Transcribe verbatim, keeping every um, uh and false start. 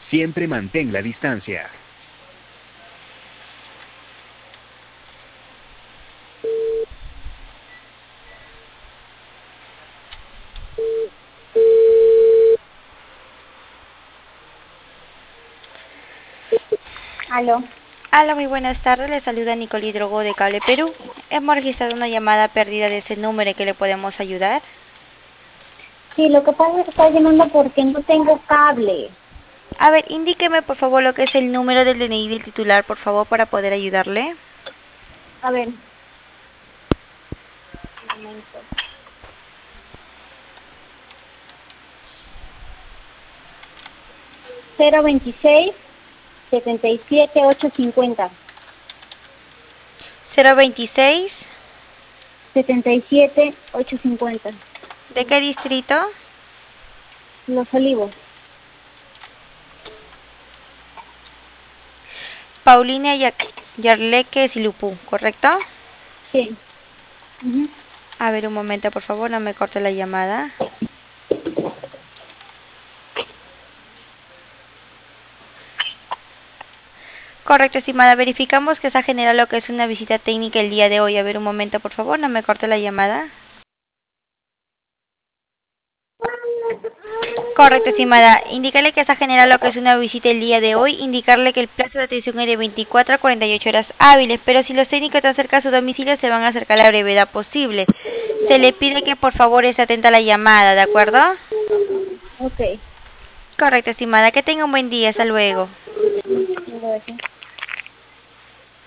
Siempre mantén la distancia. Aló. Hola, muy buenas tardes. Le saluda Nicole Hidrogo de Cable Perú. Hemos registrado una llamada perdida de ese número. ¿En que le podemos ayudar? Sí, lo que pasa es que estoy llamando porque no tengo cable. A ver, indíqueme por favor lo que es el número del D N I del titular, por favor, para poder ayudarle. A ver. Un momento. cero veintiséis, setenta y siete, ocho cincuenta. cero veintiséis. setenta y siete, ocho cincuenta. ¿De qué distrito? Los Olivos. Paulina Ya- Yarleque Silupú, ¿correcto? Sí. Ujú. A ver, un momento, por favor, no me corte la llamada. Correcto, estimada. Verificamos que se ha generado lo que es una visita técnica el día de hoy. A ver, un momento, por favor, no me corte la llamada. Correcto, estimada. Indicarle que se ha generado lo que es una visita el día de hoy. Indicarle que el plazo de atención es de veinticuatro a cuarenta y ocho horas hábiles, pero si los técnicos están cerca de su domicilio, se van a acercar a la brevedad posible. Se le pide que por favor esté atenta a la llamada, ¿de acuerdo? Ok. Correcto, estimada. Que tenga un buen día. Hasta luego. Gracias.